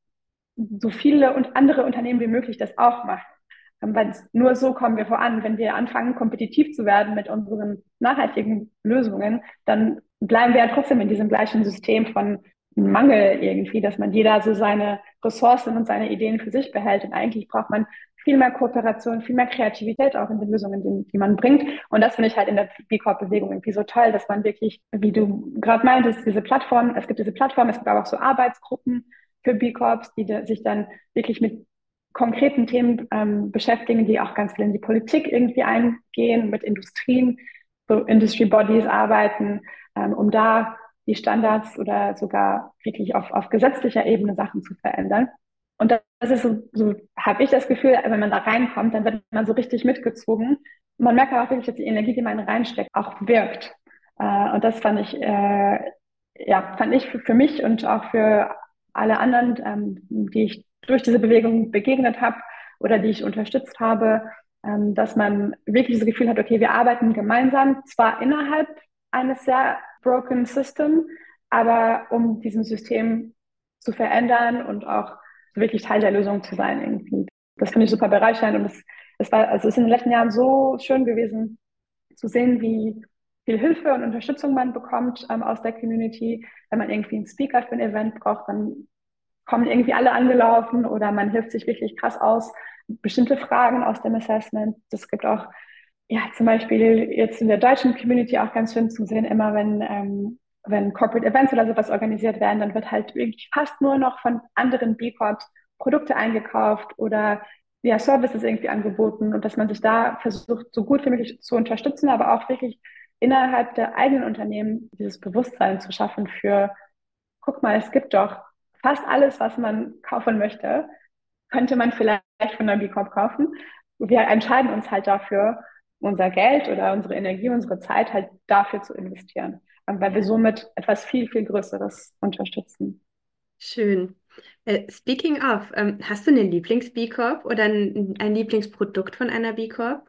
so viele und andere Unternehmen wie möglich das auch machen. Weil nur so kommen wir voran. Wenn wir anfangen, kompetitiv zu werden mit unseren nachhaltigen Lösungen, dann bleiben wir ja trotzdem in diesem gleichen System von Mangel irgendwie, dass man jeder so seine Ressourcen und seine Ideen für sich behält. Und eigentlich braucht man viel mehr Kooperation, viel mehr Kreativität auch in den Lösungen, die, die man bringt. Und das finde ich halt in der B Corp-Bewegung irgendwie so toll, dass man wirklich, wie du gerade meintest, diese Plattform, es gibt diese Plattform, es gibt aber auch so Arbeitsgruppen für B Corps, die sich dann wirklich mit konkreten Themen ähm, beschäftigen, die auch ganz viel in die Politik irgendwie eingehen, mit Industrien, so Industry Bodies arbeiten, ähm, um da die Standards oder sogar wirklich auf, auf gesetzlicher Ebene Sachen zu verändern. Und das ist so, so habe ich das Gefühl, wenn man da reinkommt, dann wird man so richtig mitgezogen. Und man merkt auch wirklich, dass die Energie, die man reinsteckt, auch wirkt. Äh, und das fand ich, äh, ja, fand ich für, für mich und auch für alle anderen, ähm, die ich durch diese Bewegung begegnet habe oder die ich unterstützt habe, ähm, dass man wirklich das Gefühl hat, okay, wir arbeiten gemeinsam, zwar innerhalb eines sehr broken System, aber um diesem System zu verändern und auch wirklich Teil der Lösung zu sein irgendwie. Das finde ich super bereichernd und es, es war, also es ist in den letzten Jahren so schön gewesen zu sehen, wie viel Hilfe und Unterstützung man bekommt ähm, aus der Community. Wenn man irgendwie einen Speaker für ein Event braucht, dann kommen irgendwie alle angelaufen oder man hilft sich wirklich krass aus. Bestimmte Fragen aus dem Assessment. Es gibt auch, ja, zum Beispiel jetzt in der deutschen Community auch ganz schön zu sehen, immer wenn, ähm, wenn Corporate Events oder sowas organisiert werden, dann wird halt wirklich fast nur noch von anderen B Corps Produkte eingekauft oder ja, Services irgendwie angeboten und dass man sich da versucht, so gut wie möglich zu unterstützen, aber auch wirklich innerhalb der eigenen Unternehmen dieses Bewusstsein zu schaffen für, guck mal, es gibt doch fast alles, was man kaufen möchte, könnte man vielleicht von der B Corp kaufen. Wir entscheiden uns halt dafür, unser Geld oder unsere Energie, unsere Zeit halt dafür zu investieren, weil wir somit etwas viel, viel Größeres unterstützen. Schön. Äh, speaking of, ähm, hast du eine Lieblings-B Corp oder ein, ein Lieblingsprodukt von einer B Corp?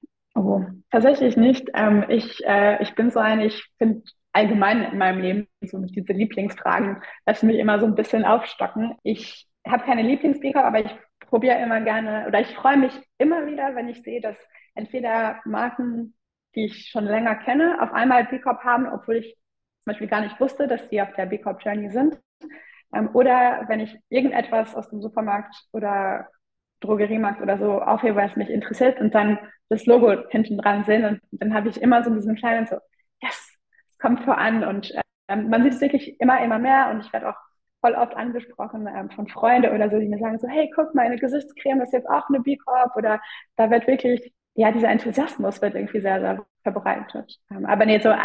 Oh, tatsächlich nicht. Ähm, ich, äh, ich bin so eine, ich finde allgemein in meinem Leben so diese Lieblingsfragen, lassen mich immer so ein bisschen aufstocken. Ich habe keine Lieblings-Speaker, aber ich probiere immer gerne oder ich freue mich immer wieder, wenn ich sehe, dass entweder Marken, die ich schon länger kenne, auf einmal B Corp haben, obwohl ich zum Beispiel gar nicht wusste, dass die auf der B Corp Journey sind. Ähm, oder wenn ich irgendetwas aus dem Supermarkt oder Drogeriemarkt oder so aufhebe, was mich interessiert und dann das Logo hinten dran sehen und dann habe ich immer so diesen kleinen so, yes, es kommt voran und ähm, man sieht es wirklich immer, immer mehr und ich werde auch voll oft angesprochen ähm, von Freunden oder so, die mir sagen so, hey, guck, meine Gesichtscreme ist jetzt auch eine B Corp oder da wird wirklich, ja, dieser Enthusiasmus wird irgendwie sehr, sehr verbreitet. Ähm, aber nee, so,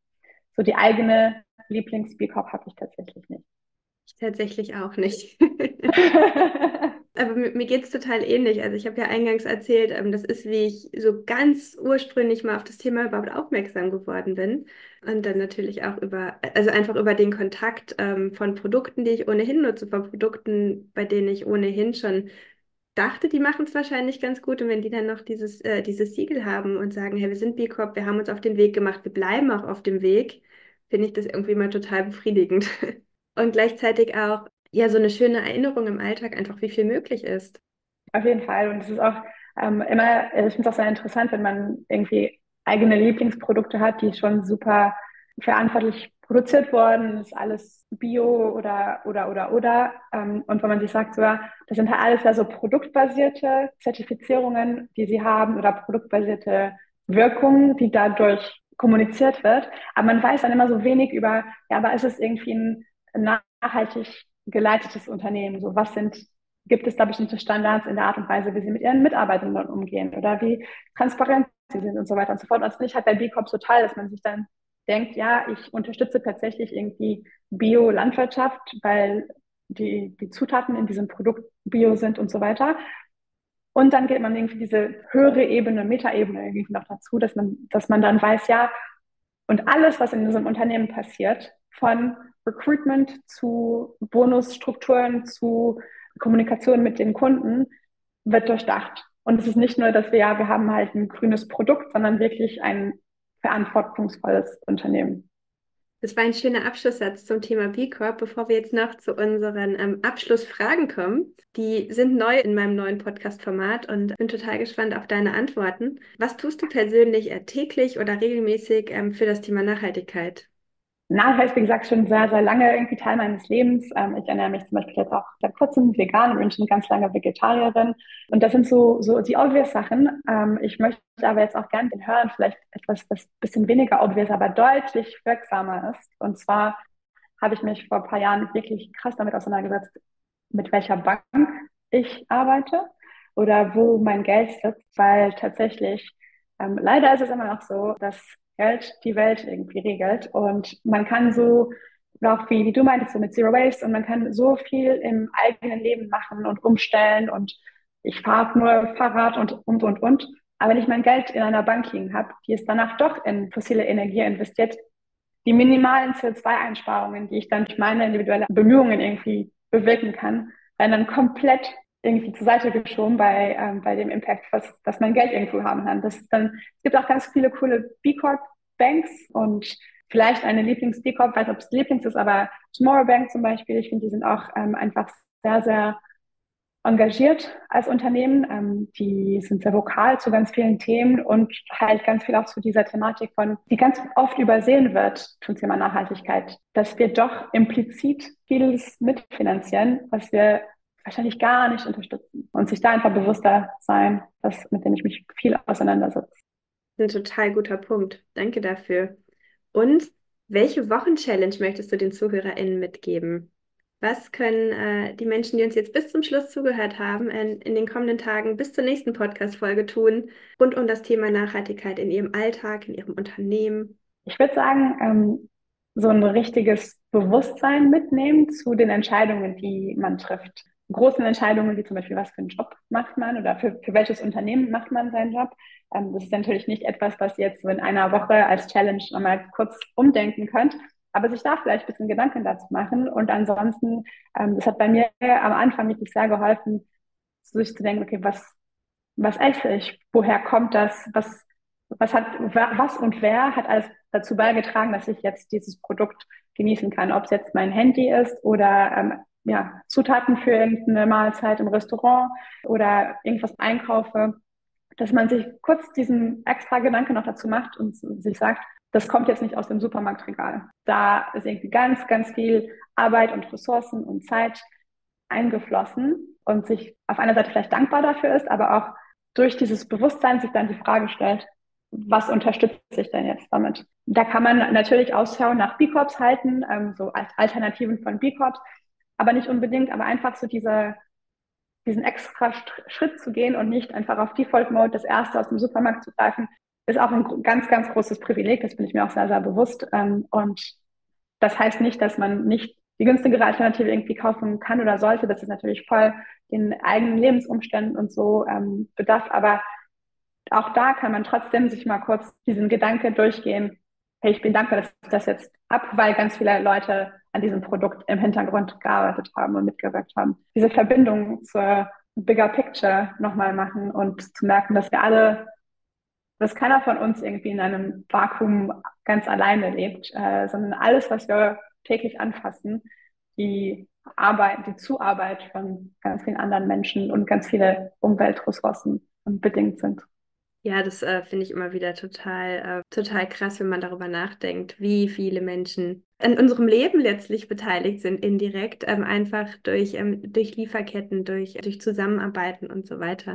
so die eigene Lieblings-B Corp habe ich tatsächlich nicht. Ich tatsächlich auch nicht. Aber mir, mir geht es total ähnlich. Also ich habe ja eingangs erzählt, ähm, das ist, wie ich so ganz ursprünglich mal auf das Thema überhaupt aufmerksam geworden bin. Und dann natürlich auch über, also einfach über den Kontakt ähm, von Produkten, die ich ohnehin nutze, von Produkten, bei denen ich ohnehin schon dachte, die machen es wahrscheinlich ganz gut. Und wenn die dann noch dieses, äh, dieses Siegel haben und sagen, hey, wir sind B Corp, wir haben uns auf den Weg gemacht, wir bleiben auch auf dem Weg, finde ich das irgendwie mal total befriedigend. Und gleichzeitig auch, ja, so eine schöne Erinnerung im Alltag, einfach wie viel möglich ist. Auf jeden Fall. Und es ist auch ähm, immer, also ich finde es auch sehr interessant, wenn man irgendwie eigene Lieblingsprodukte hat, die schon super verantwortlich produziert wurden, ist alles Bio oder oder oder oder. Ähm, und wenn man sich sagt, so, ja, das sind halt alles ja so produktbasierte Zertifizierungen, die sie haben oder produktbasierte Wirkungen, die dadurch kommuniziert wird. Aber man weiß dann immer so wenig über, ja, aber ist es irgendwie ein nachhaltig geleitetes Unternehmen? So, was sind gibt es da bestimmte Standards in der Art und Weise, wie sie mit ihren Mitarbeitern umgehen oder wie transparent sie sind und so weiter und so fort. Und das finde ich halt bei B Corp total, dass man sich dann denkt, ja, ich unterstütze tatsächlich irgendwie Bio-Landwirtschaft, weil die, die Zutaten in diesem Produkt Bio sind und so weiter. Und dann geht man irgendwie diese höhere Ebene, Metaebene irgendwie noch dazu, dass man, dass man dann weiß, ja, und alles, was in diesem Unternehmen passiert, von Recruitment zu Bonusstrukturen zu Kommunikation mit den Kunden, wird durchdacht. Und es ist nicht nur, dass wir ja, wir haben halt ein grünes Produkt, sondern wirklich ein verantwortungsvolles Unternehmen. Das war ein schöner Abschlusssatz zum Thema B Corp. Bevor wir jetzt noch zu unseren ähm, Abschlussfragen kommen, die sind neu in meinem neuen Podcast-Format und bin total gespannt auf deine Antworten. Was tust du persönlich äh, täglich oder regelmäßig ähm, für das Thema Nachhaltigkeit? Nachhaltig, wie gesagt, schon sehr, sehr lange irgendwie Teil meines Lebens. Ähm, ich ernähre mich zum Beispiel jetzt auch seit kurzem vegan und bin schon ganz lange Vegetarierin. Und das sind so, so die obvious Sachen. Ähm, ich möchte aber jetzt auch gerne den Hörern vielleicht etwas, das bisschen weniger obvious, aber deutlich wirksamer ist. Und zwar habe ich mich vor ein paar Jahren wirklich krass damit auseinandergesetzt, mit welcher Bank ich arbeite oder wo mein Geld sitzt, weil tatsächlich ähm, leider ist es immer noch so, dass Geld die Welt irgendwie regelt und man kann so, auch wie, wie du meintest, so mit Zero Waste und man kann so viel im eigenen Leben machen und umstellen und ich fahre nur Fahrrad und, und, und, und. Aber wenn ich mein Geld in einer Bank liegen habe, die es danach doch in fossile Energie investiert, die minimalen C O zwei Einsparungen, die ich dann durch meine individuellen Bemühungen irgendwie bewirken kann, werden dann komplett irgendwie zur Seite geschoben bei, ähm, bei dem Impact, was, was mein Geld irgendwo haben kann. Das ist dann, es gibt auch ganz viele coole B Corp Banks und vielleicht eine Lieblings-B Corp, weiß nicht, ob es Lieblings ist, aber Tomorrow Bank zum Beispiel, ich finde, die sind auch ähm, einfach sehr, sehr engagiert als Unternehmen. Ähm, die sind sehr vokal zu ganz vielen Themen und halt ganz viel auch zu dieser Thematik von, die ganz oft übersehen wird zum Thema Nachhaltigkeit, dass wir doch implizit vieles mitfinanzieren, was wir wahrscheinlich gar nicht unterstützen und sich da einfach bewusster sein, das, mit dem ich mich viel auseinandersetze. Ein total guter Punkt. Danke dafür. Und welche Wochenchallenge möchtest du den ZuhörerInnen mitgeben? Was können äh, die Menschen, die uns jetzt bis zum Schluss zugehört haben, in, in den kommenden Tagen bis zur nächsten Podcast-Folge tun, rund um das Thema Nachhaltigkeit in ihrem Alltag, in ihrem Unternehmen? Ich würde sagen, ähm, so ein richtiges Bewusstsein mitnehmen zu den Entscheidungen, die man trifft. Großen Entscheidungen, wie zum Beispiel, was für einen Job macht man oder für, für welches Unternehmen macht man seinen Job. Ähm, das ist natürlich nicht etwas, was ihr jetzt so in einer Woche als Challenge nochmal kurz umdenken könnt, aber sich da vielleicht ein bisschen Gedanken dazu machen. Und ansonsten, ähm, das hat bei mir am Anfang wirklich sehr geholfen, sich zu denken, okay, was, was esse ich? Woher kommt das? Was, was hat, was und wer hat alles dazu beigetragen, dass ich jetzt dieses Produkt genießen kann? Ob es jetzt mein Handy ist oder ähm, ja, Zutaten für irgendeine Mahlzeit im Restaurant oder irgendwas einkaufe, dass man sich kurz diesen extra Gedanke noch dazu macht und sich sagt, das kommt jetzt nicht aus dem Supermarktregal. Da ist irgendwie ganz, ganz viel Arbeit und Ressourcen und Zeit eingeflossen und sich auf einer Seite vielleicht dankbar dafür ist, aber auch durch dieses Bewusstsein sich dann die Frage stellt, was unterstütze ich denn jetzt damit? Da kann man natürlich Ausschau nach B Corps halten, ähm, so als Alternativen von B Corps, aber nicht unbedingt, aber einfach so diese, diesen extra Schritt zu gehen und nicht einfach auf Default Mode das erste aus dem Supermarkt zu greifen, ist auch ein ganz, ganz großes Privileg. Das bin ich mir auch sehr, sehr bewusst. Ähm, und das heißt nicht, dass man nicht die günstigere Alternative irgendwie kaufen kann oder sollte. Das ist natürlich voll den eigenen Lebensumständen und so ähm, bedarf. Aber auch da kann man trotzdem sich mal kurz diesen Gedanke durchgehen. Hey, ich bin dankbar, dass ich das jetzt ab, weil ganz viele Leute an diesem Produkt im Hintergrund gearbeitet haben und mitgewirkt haben. Diese Verbindung zur Bigger Picture nochmal machen und zu merken, dass wir alle, dass keiner von uns irgendwie in einem Vakuum ganz alleine lebt, äh, sondern alles, was wir täglich anfassen, die Arbeit, die Zuarbeit von ganz vielen anderen Menschen und ganz viele Umweltressourcen bedingt sind. Ja, das äh, finde ich immer wieder total, äh, total krass, wenn man darüber nachdenkt, wie viele Menschen an unserem Leben letztlich beteiligt sind, indirekt, ähm, einfach durch, ähm, durch Lieferketten, durch, durch Zusammenarbeiten und so weiter.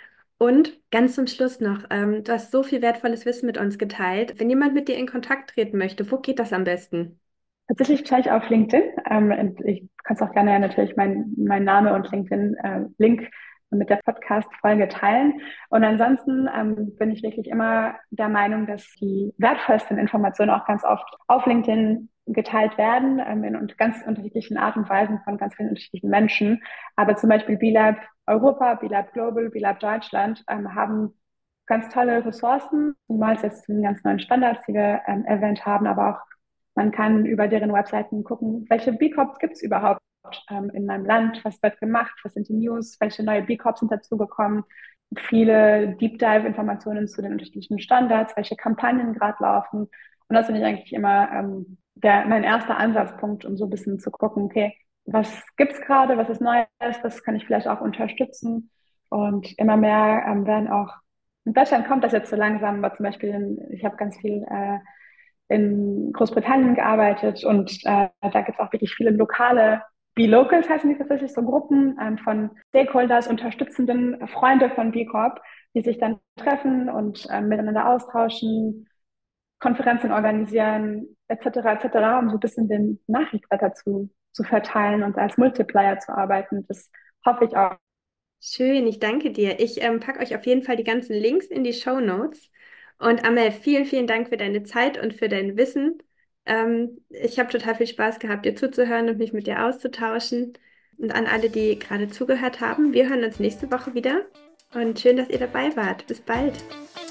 Und ganz zum Schluss noch, ähm, du hast so viel wertvolles Wissen mit uns geteilt. Wenn jemand mit dir in Kontakt treten möchte, wo geht das am besten? Tatsächlich gleich auf LinkedIn. Ähm, und ich kann es auch gerne natürlich mein, mein Name und LinkedIn-Link äh, mit der Podcast-Folge teilen. Und ansonsten ähm, bin ich wirklich immer der Meinung, dass die wertvollsten Informationen auch ganz oft auf LinkedIn geteilt werden, ähm, in ganz unterschiedlichen Art und Weisen von ganz vielen unterschiedlichen Menschen. Aber zum Beispiel B-Lab Europa, B-Lab Global, B-Lab Deutschland ähm, haben ganz tolle Ressourcen, zumal jetzt zu den ganz neuen Standards, die wir ähm, erwähnt haben, aber auch man kann über deren Webseiten gucken, welche B Corps gibt es überhaupt ähm, in meinem Land, was wird gemacht, was sind die News, welche neue B Corps sind dazugekommen, viele Deep Dive Informationen zu den unterschiedlichen Standards, welche Kampagnen gerade laufen. Und das finde ich eigentlich immer ähm, der, mein erster Ansatzpunkt, um so ein bisschen zu gucken, okay, was gibt's gerade, was ist Neues, was kann ich vielleicht auch unterstützen. Und immer mehr ähm, werden auch, in Deutschland kommt das jetzt so langsam, aber zum Beispiel, in, ich habe ganz viel äh, in Großbritannien gearbeitet und äh, da gibt es auch wirklich viele lokale, wie Locals heißen die tatsächlich, so Gruppen ähm, von Stakeholders, unterstützenden Freunde von B Corp, die sich dann treffen und ähm, miteinander austauschen, Konferenzen organisieren, et cetera, et cetera, um so ein bisschen den Nachricht weiter zu, zu verteilen und als Multiplier zu arbeiten. Das hoffe ich auch. Schön, ich danke dir. Ich ähm, packe euch auf jeden Fall die ganzen Links in die Show Notes. Und Amel, vielen, vielen Dank für deine Zeit und für dein Wissen. Ähm, ich habe total viel Spaß gehabt, dir zuzuhören und mich mit dir auszutauschen. Und an alle, die gerade zugehört haben, wir hören uns nächste Woche wieder. Und schön, dass ihr dabei wart. Bis bald.